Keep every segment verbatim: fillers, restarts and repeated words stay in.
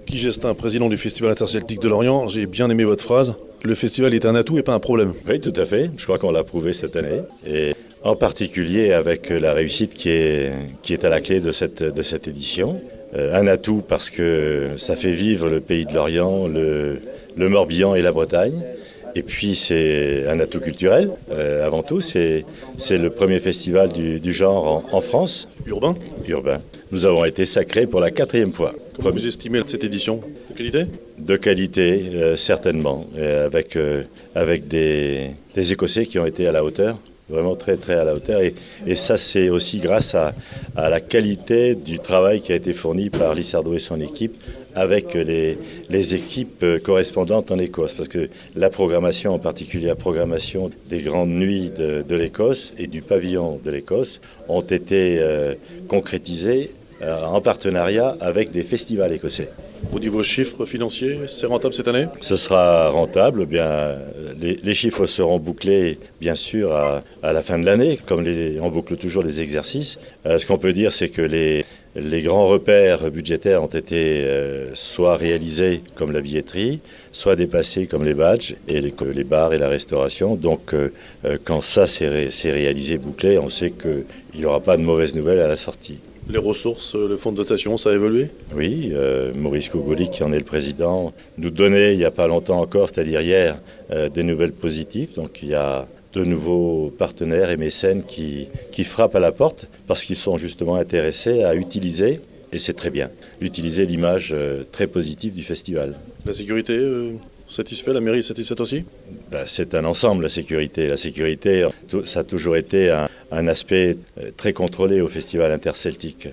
Guy Gestin, président du Festival interceltique de Lorient, j'ai bien aimé votre phrase. Le festival est un atout et pas un problème. Oui, tout à fait. Je crois qu'on l'a prouvé cette année. Et en particulier avec la réussite qui est, qui est à la clé de cette, de cette édition. Euh, un atout parce que ça fait vivre le pays de Lorient, le, le Morbihan et la Bretagne. Et puis c'est un atout culturel, euh, avant tout. C'est, c'est le premier festival du, du genre en, en France. Urbain Urbain. Nous avons été sacrés pour la quatrième fois. Comment vous estimez cette édition? De qualité? De qualité, euh, certainement, euh, avec, euh, avec des, des Écossais qui ont été à la hauteur, vraiment très très à la hauteur. Et, et ça, c'est aussi grâce à, à la qualité du travail qui a été fourni par Lissardo et son équipe avec les, les équipes correspondantes en Écosse. Parce que la programmation, en particulier la programmation des grandes nuits de, de l'Écosse et du pavillon de l'Écosse, ont été euh, concrétisées euh, en partenariat avec des festivals écossais. Au niveau chiffres financiers, c'est rentable cette année? Ce sera rentable. Bien, les, les chiffres seront bouclés, bien sûr, à, à la fin de l'année, comme les, on boucle toujours les exercices. Euh, ce qu'on peut dire, c'est que les, les grands repères budgétaires ont été euh, soit réalisés, comme la billetterie, soit dépassés, comme les badges, et les, les bars et la restauration. Donc, euh, quand ça s'est ré, réalisé, bouclé, on sait qu'il n'y aura pas de mauvaises nouvelles à la sortie. Les ressources, le fonds de dotation, ça a évolué? Oui, euh, Maurice Kogoli, qui en est le président, nous donnait il n'y a pas longtemps encore, c'est-à-dire hier, euh, des nouvelles positives. Donc il y a de nouveaux partenaires et mécènes qui, qui frappent à la porte parce qu'ils sont justement intéressés à utiliser, et c'est très bien, utiliser l'image euh, très positive du festival. La sécurité euh, satisfait, la mairie est satisfaite aussi? Ben, c'est un ensemble, la sécurité. La sécurité, ça a toujours été un, un aspect très contrôlé au Festival interceltique.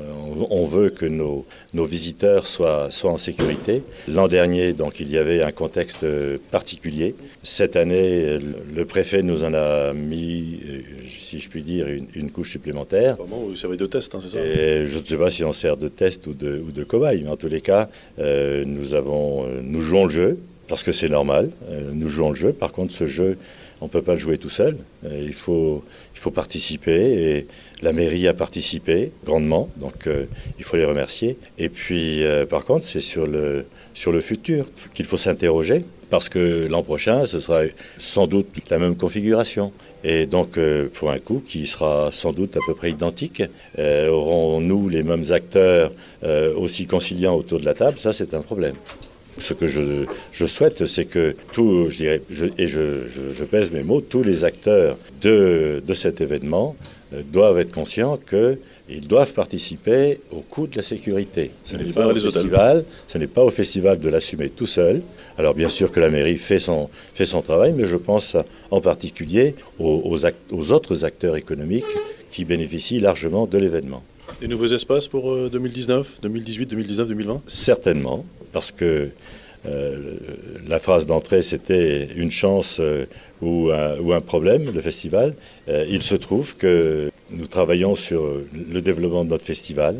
On veut que nos, nos visiteurs soient, soient en sécurité. L'an dernier, donc, il y avait un contexte particulier. Cette année, le préfet nous en a mis, si je puis dire, une, une couche supplémentaire. Apparemment, vous servez de test, hein, c'est ça? Et je ne sais pas si on sert de test ou de, ou de cobaye, mais en tous les cas, euh, nous, avons, nous jouons le jeu. Parce que c'est normal, euh, nous jouons le jeu. Par contre, ce jeu, on ne peut pas le jouer tout seul. Euh, il faut, il faut participer et la mairie a participé grandement, donc euh, il faut les remercier. Et puis, euh, par contre, c'est sur le, sur le futur qu'il faut s'interroger parce que l'an prochain, ce sera sans doute la même configuration. Et donc, euh, pour un coup qui sera sans doute à peu près identique, euh, aurons-nous les mêmes acteurs euh, aussi conciliants autour de la table? Ça, c'est un problème. Ce que je, je souhaite, c'est que tous, je dirais, je, et je, je, je pèse mes mots, tous les acteurs de, de cet événement euh, doivent être conscients qu'ils doivent participer au coût de la sécurité. Ce n'est pas au festival, ce n'est pas au festival de l'assumer tout seul. Alors bien sûr que la mairie fait son, fait son travail, mais je pense en particulier aux, aux, act, aux autres acteurs économiques qui bénéficient largement de l'événement. Des nouveaux espaces pour euh, deux mille dix-neuf, deux mille dix-huit, deux mille dix-neuf, deux mille vingt? Certainement, parce que euh, la phrase d'entrée, c'était une chance euh, ou, un, ou un problème, le festival. Euh, il se trouve que nous travaillons sur le développement de notre festival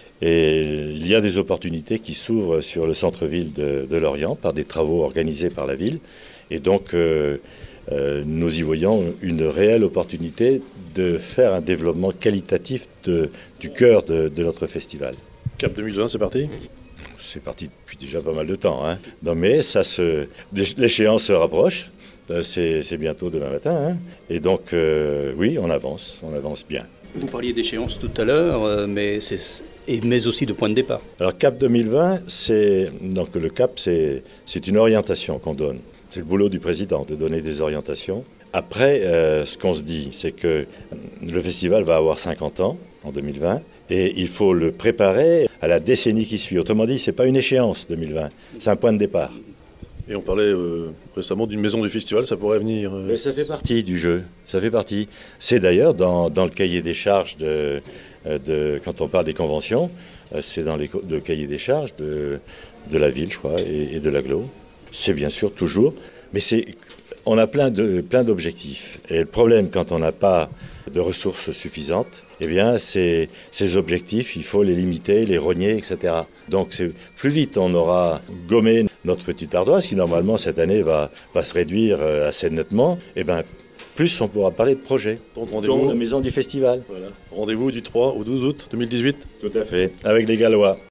et il y a des opportunités qui s'ouvrent sur le centre-ville de, de Lorient par des travaux organisés par la ville. Et donc, euh, Euh, nous y voyons une réelle opportunité de faire un développement qualitatif de, du cœur de, de notre festival. Cap deux mille vingt, c'est parti? C'est parti depuis déjà pas mal de temps. Hein. Non, mais ça se, l'échéance se rapproche. C'est, c'est bientôt demain matin. Hein. Et donc, euh, oui, on avance, on avance bien. Vous parliez d'échéance tout à l'heure, mais, c'est, mais aussi de point de départ. Alors, Cap deux mille vingt, c'est, donc, le Cap, c'est, c'est une orientation qu'on donne. C'est le boulot du président de donner des orientations. Après, euh, ce qu'on se dit, c'est que le festival va avoir cinquante ans en deux mille vingt et il faut le préparer à la décennie qui suit. Autrement dit, ce n'est pas une échéance deux mille vingt, c'est un point de départ. Et on parlait euh, récemment d'une maison du festival, ça pourrait venir... Euh... Mais ça fait partie du jeu, ça fait partie. C'est d'ailleurs dans, dans le cahier des charges, de, de, quand on parle des conventions, c'est dans les, le cahier des charges de, de la ville, je crois, et, et de l'agglo. C'est bien sûr toujours, mais c'est, on a plein, de, plein d'objectifs. Et le problème, quand on n'a pas de ressources suffisantes, eh bien, c'est, ces objectifs, il faut les limiter, les rogner, et cetera. Donc, c'est, plus vite on aura gommé notre petite ardoise, qui normalement cette année va, va se réduire assez nettement, eh bien, plus on pourra parler de projets, donc, rendez-vous, dont la maison du festival. Voilà. Rendez-vous du trois au douze août deux mille dix-huit. Tout à fait, avec les Gallois.